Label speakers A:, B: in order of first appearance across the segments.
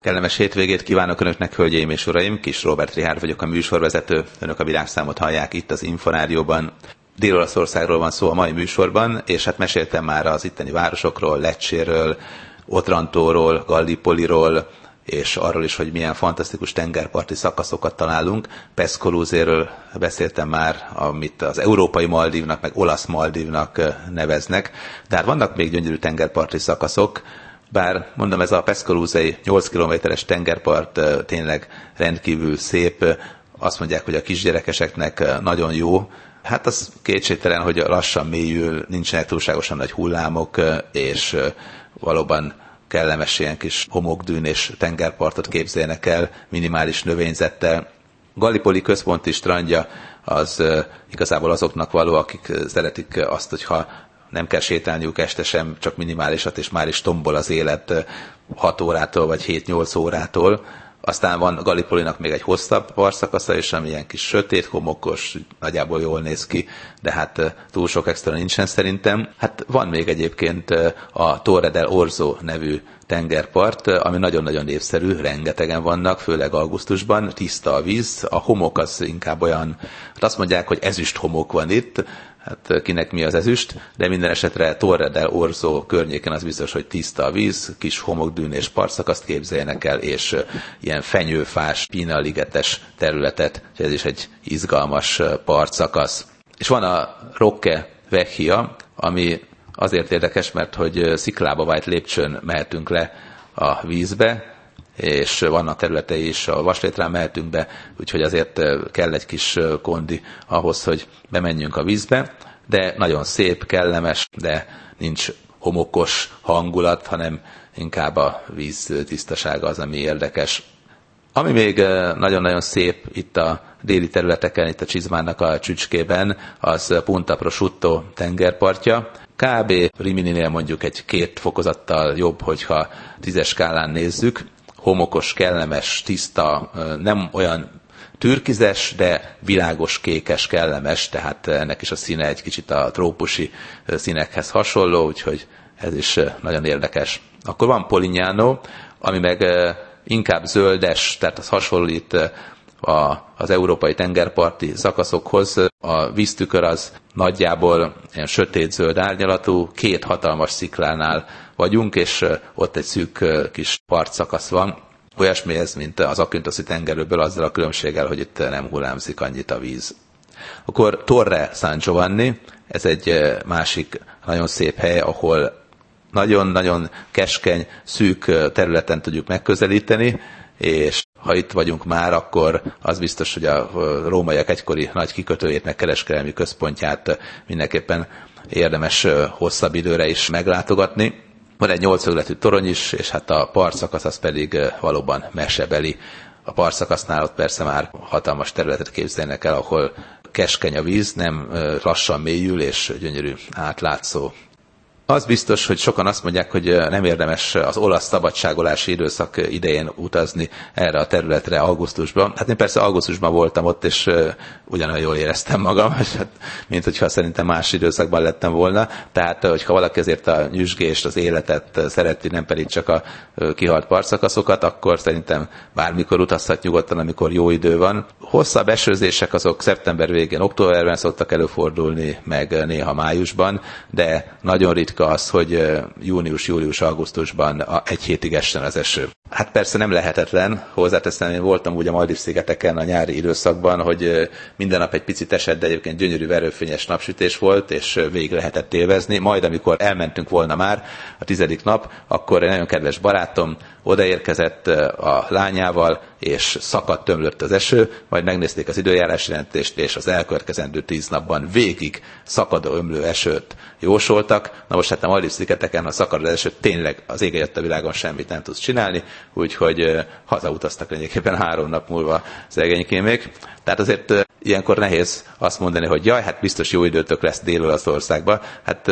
A: Kellemes hétvégét kívánok Önöknek, hölgyeim és uraim! Kis Róbert Richárd vagyok, a műsorvezető. Önök a világszámot hallják itt az Inforádióban. Dél-Olaszországról van szó a mai műsorban, és hát meséltem már az itteni városokról, Lecce-ről, Otrantóról, Gallipoliról, és arról is, hogy milyen fantasztikus tengerparti szakaszokat találunk. Pescolozéről beszéltem már, amit az európai Maldívnak, meg olasz Maldívnak neveznek. Tehát vannak még gyönyörű tengerparti szakaszok, bár mondom, ez a pescolozei 8 kilométeres tengerpart tényleg rendkívül szép. Azt mondják, hogy a kisgyerekeseknek nagyon jó. Hát az kétségtelen, hogy lassan mélyül, nincsenek túlságosan nagy hullámok, és valóban kellemes ilyen kis homokdűn és tengerpartot képzeljenek el minimális növényzettel. Gallipoli központi strandja az igazából azoknak való, akik szeretik azt, hogyha nem kell sétálniuk este sem, csak minimálisat, és már is tombol az élet 6 órától vagy 7-8 órától. Aztán van Gallipolinak még egy hosszabb partszakasza is, ami ilyen kis sötét, homokos, nagyjából jól néz ki, de hát túl sok extra nincsen szerintem. Hát van még egyébként a Torre del Orzo nevű tengerpart, ami nagyon-nagyon népszerű, rengetegen vannak, főleg augusztusban, tiszta a víz, a homok az inkább olyan, hát azt mondják, hogy ezüst homok van itt, hát kinek mi az ezüst, de minden esetre Torre del Orzo környéken az biztos, hogy tiszta a víz, kis homokdűn és partszakaszt képzeljenek el, és ilyen fenyőfás, pínaligetes területet, ez is egy izgalmas partszakasz. És van a Rocche Vecchia, ami azért érdekes, mert hogy sziklába vájt lépcsőn mehetünk le a vízbe, és vannak területei is, a vaslétrán mehetünk be, úgyhogy azért kell egy kis kondi ahhoz, hogy bemenjünk a vízbe, de nagyon szép, kellemes, de nincs homokos hangulat, hanem inkább a víz tisztasága az, ami érdekes. Ami még nagyon-nagyon szép itt a déli területeken, itt a Csizmának a csücskében, az Punta Prosciutto tengerpartja. Kb. Rimininél mondjuk egy 2 fokozattal jobb, hogyha 10-es skálán nézzük. Homokos, kellemes, tiszta, nem olyan türkizes, de világos, kékes, kellemes, tehát ennek is a színe egy kicsit a trópusi színekhez hasonló, úgyhogy ez is nagyon érdekes. Akkor van Polignano, ami meg inkább zöldes, tehát az hasonlít az európai tengerparti szakaszokhoz. A víztükör az nagyjából ilyen sötét-zöld árnyalatú, 2 hatalmas sziklánál vagyunk, és ott egy szűk kis partszakasz van. Olyasmi ez, mint az Akinthoszi tengerőből, azzal a különbséggel, hogy itt nem hullámzik annyit a víz. Akkor Torre San Giovanni, ez egy másik nagyon szép hely, ahol nagyon-nagyon keskeny, szűk területen tudjuk megközelíteni, és ha itt vagyunk már, akkor az biztos, hogy a rómaiak egykori nagy kikötőjét, meg kereskedelmi központját mindenképpen érdemes hosszabb időre is meglátogatni. Van egy 8 szögletű torony is, és hát a partszakasz az pedig valóban mesebeli. A partszakasznál ott persze már hatalmas területet képzelnek el, ahol keskeny a víz, nem lassan mélyül, és gyönyörű átlátszó. Az biztos, hogy sokan azt mondják, hogy nem érdemes az olasz szabadságolási időszak idején utazni erre a területre augusztusban. Hát én persze augusztusban voltam ott, és ugyanolyan jól éreztem magam, mint hogyha szerintem más időszakban lettem volna. Tehát, hogyha valaki azért a nyüzsgést, az életet szereti, nem pedig csak a kihalt partszakaszokat, akkor szerintem bármikor utazhat nyugodtan, amikor jó idő van. Hosszabb esőzések azok szeptember végén, októberben szoktak előfordulni, meg néha májusban, de nagyon ritka az, hogy június, július, augusztusban egy hétig essen az eső. Hát persze nem lehetetlen, hozzáteszem, én voltam úgy a Maldív-szigeteken a nyári időszakban, hogy minden nap egy picit esett, de egyébként gyönyörű verőfényes napsütés volt, és végig lehetett élvezni. Majd amikor elmentünk volna már a 10. nap, akkor egy nagyon kedves barátom odaérkezett a lányával, és szakadt ömlött az eső, majd megnézték az időjárás jelentést, és az elkövetkezendő 10 napban végig szakadó ömlő esőt jósoltak. Na most hát a Maldív-szigeteken a szakadó esőt tényleg az ég egyet a világon semmit nem tudsz csinálni, úgyhogy hazautaztak lényegében 3 nap múlva szegénykémék. Tehát azért ilyenkor nehéz azt mondani, hogy jaj, hát biztos jó időtök lesz Dél-Olaszországban. Hát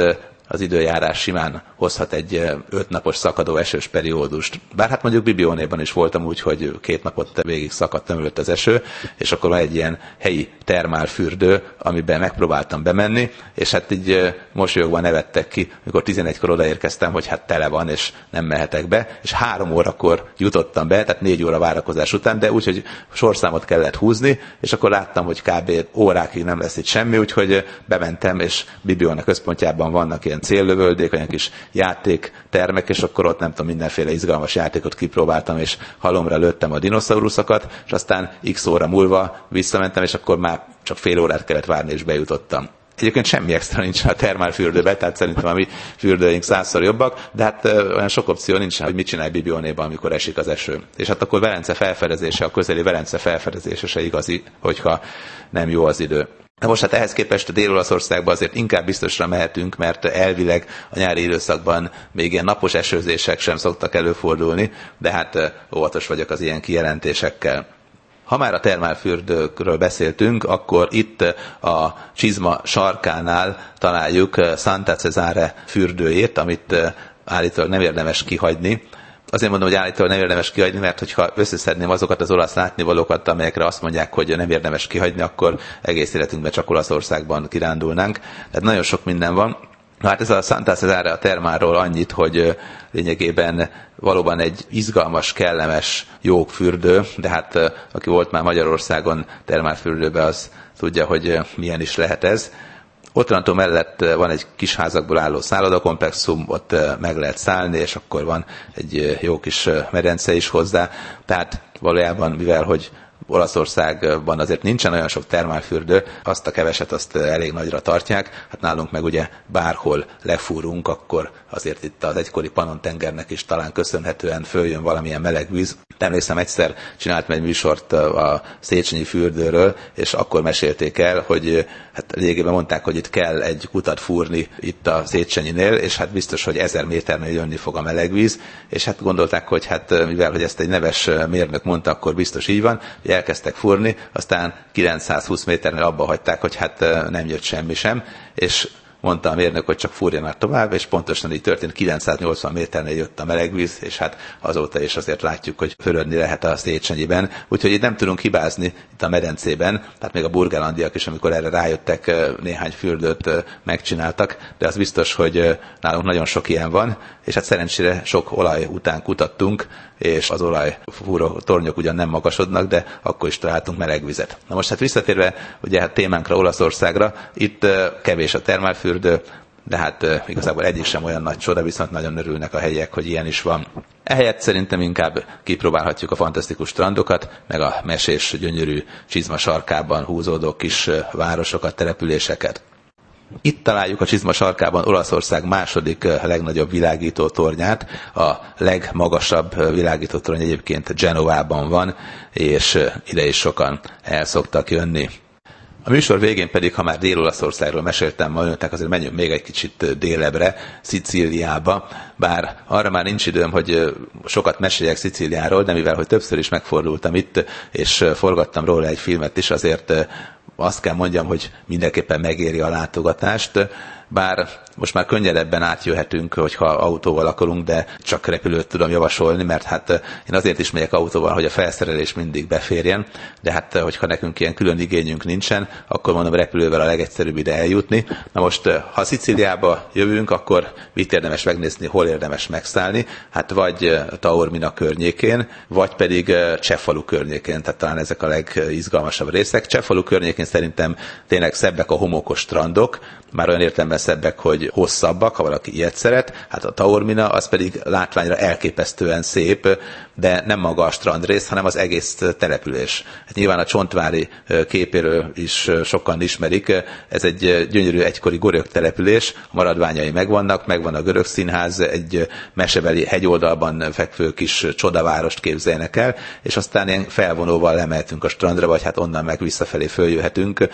A: az időjárás simán hozhat egy 5 napos szakadó esős periódust. Bár hát mondjuk Bibionéban is voltam úgy, hogy 2 napot végig szakadt, ömlött az eső, és akkor van egy ilyen helyi termálfürdő, amiben megpróbáltam bemenni, és hát így mosolyogva nevettek ki, amikor 11-kor odaérkeztem, hogy hát tele van, és nem mehetek be, és 3 órakor jutottam be, tehát 4 óra várakozás után, de úgy, hogy sorszámot kellett húzni, és akkor láttam, hogy kb. Órákig nem lesz itt semmi, úgyhogy bementem, és Bibione központjában vannak ilyen céllövöldék, olyan kis játéktermek, és akkor ott nem tudom, mindenféle izgalmas játékot kipróbáltam, és halomra lőttem a dinoszauruszokat, és aztán x óra múlva visszamentem, és akkor már csak fél órát kellett várni, és bejutottam. Egyébként semmi extra nincs a termálfürdőben, tehát szerintem a mi fürdőink 100-szor jobbak, de hát olyan sok opció nincs, hogy mit csinálj Bibionéban, amikor esik az eső. És hát akkor Velence felfedezése, a közeli Velence felfedezése se igazi, hogyha nem jó az idő. Na most hát ehhez képest Dél-Olaszországban azért inkább biztosra mehetünk, mert elvileg a nyári időszakban még ilyen napos esőzések sem szoktak előfordulni, de hát óvatos vagyok az ilyen kijelentésekkel. Ha már a termálfürdőkről beszéltünk, akkor itt a Csizma sarkánál találjuk Santa Cesare fürdőjét, amit állítólag nem érdemes kihagyni. Azért mondom, hogy állítólag nem érdemes kihagyni, mert hogyha összeszedném azokat az olasz látnivalókat, amelyekre azt mondják, hogy nem érdemes kihagyni, akkor egész életünkben csak Olaszországban kirándulnánk. Tehát nagyon sok minden van. Hát ez a Santa Cesare a termáról annyit, hogy lényegében valóban egy izgalmas, kellemes, jó fürdő, de hát aki volt már Magyarországon termálfürdőben, az tudja, hogy milyen is lehet ez. Otranto mellett van egy kis házakból álló szállodakomplexum, ott meg lehet szállni, és akkor van egy jó kis medence is hozzá. Tehát valójában, mivel hogy Olaszországban azért nincsen olyan sok termálfürdő, azt a keveset azt elég nagyra tartják. Hát nálunk meg ugye bárhol lefúrunk, akkor azért itt az egykori Pannon-tengernek is talán köszönhetően följön valamilyen meleg víz. Emlékszem, egyszer csináltam egy műsort a Széchenyi fürdőről, és akkor mesélték el, hogy hát lényegében mondták, hogy itt kell egy kutat fúrni itt a Széchenyinél, és hát biztos, hogy 1000 méternél jönni fog a meleg víz, és hát gondolták, hogy hát mivel hogy ezt egy neves mérnök mondta, akkor biztos így van, hogy elkezdtek fúrni, aztán 920 méternél abba hagyták, hogy hát nem jött semmi sem, és mondta a mérnök, hogy csak fúrjanak tovább, és pontosan így történt, 980 méternél jött a melegvíz, és hát azóta is azért látjuk, hogy fölödni lehet a Széchenyiben. Úgyhogy itt nem tudunk hibázni itt a medencében, tehát még a burgenlandiak is, amikor erre rájöttek, néhány fürdőt megcsináltak, de az biztos, hogy nálunk nagyon sok ilyen van, és hát szerencsére sok olaj után kutattunk, és az olajfúró tornyok ugyan nem magasodnak, de akkor is találtunk melegvizet. Na most hát visszatérve ugye a témánkra, Olaszországra, itt kevés a termálfürdő, de hát igazából egyik sem olyan nagy csoda, viszont nagyon örülnek a helyiek, hogy ilyen is van. Ehelyett szerintem inkább kipróbálhatjuk a fantasztikus strandokat, meg a mesés, gyönyörű Csizma sarkában húzódó kis városokat, településeket. Itt találjuk a Csizma sarkában Olaszország második legnagyobb világító tornyát. A legmagasabb világító torony egyébként Genovában van, és ide is sokan el szoktak jönni. A műsor végén pedig, ha már Dél-Olaszországról meséltem ma önöknek, azért menjünk még egy kicsit délebbre, Szicíliába, bár arra már nincs időm, hogy sokat meséljek Szicíliáról, de mivel hogy többször is megfordultam itt, és forgattam róla egy filmet is, azért azt kell mondjam, hogy mindenképpen megéri a látogatást, bár most már könnyedebben átjöhetünk, hogyha autóval akarunk, de csak repülőt tudom javasolni, mert hát én azért is megyek autóval, hogy a felszerelés mindig beférjen, de hát hogyha nekünk ilyen külön igényünk nincsen, akkor mondom, repülővel a legegyszerűbb ide eljutni. Na most, ha Szicíliába jövünk, akkor mit érdemes megnézni, hol érdemes megszállni? Hát vagy Taormina környékén, vagy pedig Cefalù környékén, tehát talán ezek a legizgalmasabb részek. Cefalù környékén szerintem tényleg szebbek a homokos strandok, már olyan értelemben szebbek, hogy hosszabbak, ha valaki ilyet szeret. Hát a Taormina az pedig látványra elképesztően szép, de nem maga a strandrész, hanem az egész település. Hát nyilván a Csontvári képéről is sokan ismerik. Ez egy gyönyörű egykori görög település, a maradványai megvannak, megvan a görög színház, egy mesebeli hegyoldalban fekvő kis csodavárost képzeljenek el, és aztán ilyen felvonóval lemehetünk a strandra, vagy hát onnan meg visszafelé följöhetünk,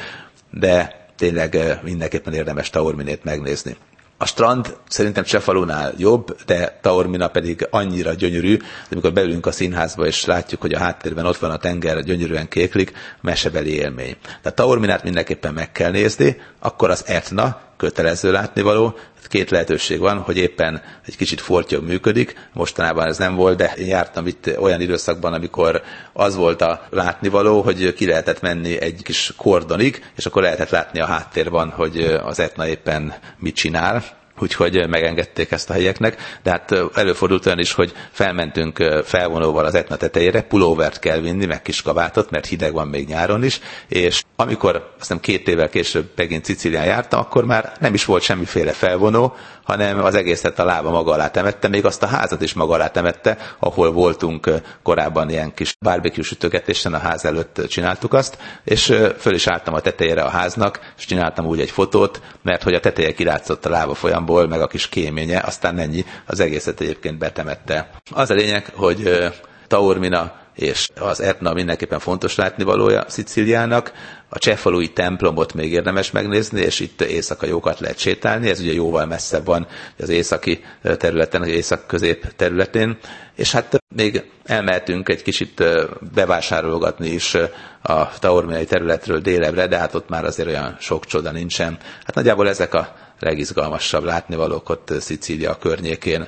A: de tényleg mindenképpen érdemes Taorminét megnézni. A strand szerintem Cefalunál jobb, de Taormina pedig annyira gyönyörű, hogy amikor beülünk a színházba és látjuk, hogy a háttérben ott van a tenger, gyönyörűen kéklik, mesebeli élmény. Tehát Taorminát mindenképpen meg kell nézni, akkor az Etna, kötelező látnivaló. Két lehetőség van, hogy éppen egy kicsit fortyog működik, mostanában ez nem volt, de én jártam itt olyan időszakban, amikor az volt a látnivaló, hogy ki lehetett menni egy kis kordonig, és akkor lehetett látni a háttérben, hogy az Etna éppen mit csinál. Úgyhogy megengedték ezt a helyieknek, de hát előfordult olyan is, hogy felmentünk felvonóval az Etna tetejére, pulóvert kell vinni, meg kis kabátot, mert hideg van még nyáron is, és amikor azt hiszem 2 évvel később megint Szicílián jártam, akkor már nem is volt semmiféle felvonó, hanem az egészet a lába maga alá temette, még azt a házat is maga alá temette, ahol voltunk korábban ilyen kis barbecue sütögetésen, a ház előtt csináltuk azt, és föl is álltam a tetejére a háznak, és csináltam úgy egy fotót, mert hogy a teteje kilátszott a lába folyamból, meg a kis kéménye, aztán ennyi, az egészet egyébként betemette. Az a lényeg, hogy Taormina és az Etna mindenképpen fontos látnivalója Szicíliának. A Cefalui templomot még érdemes megnézni, és itt éjszaka jókat lehet sétálni, ez ugye jóval messzebb van az északi területen, az észak-közép területén, és hát még elmehetünk egy kicsit bevásárolgatni is a taorminai területről délebre, de hát ott már azért olyan sok csoda nincsen. Hát nagyjából ezek a legizgalmasabb látnivalók ott Szicília környékén.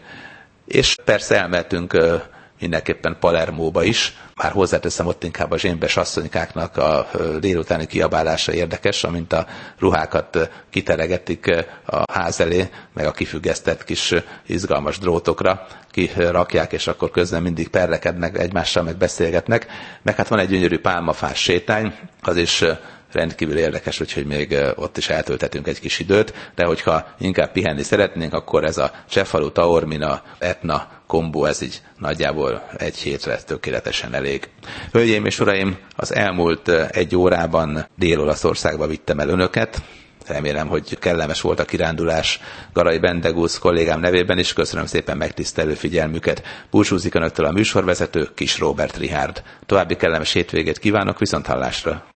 A: És persze elmehetünk mindenképpen Palermóba is. Már hozzáteszem, ott inkább a zsémbes asszonykáknak a délutáni kiabálása érdekes, amint a ruhákat kitelegetik a ház elé, meg a kifüggesztett kis izgalmas drótokra kirakják, és akkor közben mindig perrekednek egymással, meg beszélgetnek. Meg hát van egy gyönyörű pálmafás sétány, az is rendkívül érdekes, úgyhogy még ott is eltöltetünk egy kis időt, de hogyha inkább pihenni szeretnénk, akkor ez a Cefalu, Taormina, Etna kombó, ez így nagyjából egy hétre tökéletesen elég. Hölgyeim és uraim, az elmúlt 1 órában Dél-Olaszországba vittem el önöket. Remélem, hogy kellemes volt a kirándulás Garai Bendegusz kollégám nevében is. Köszönöm szépen megtisztelő figyelmüket. Búcsúzik önöktől a műsorvezető, Kis Róbert Richárd. További kellemes hétvégét kívánok, viszonthallásra!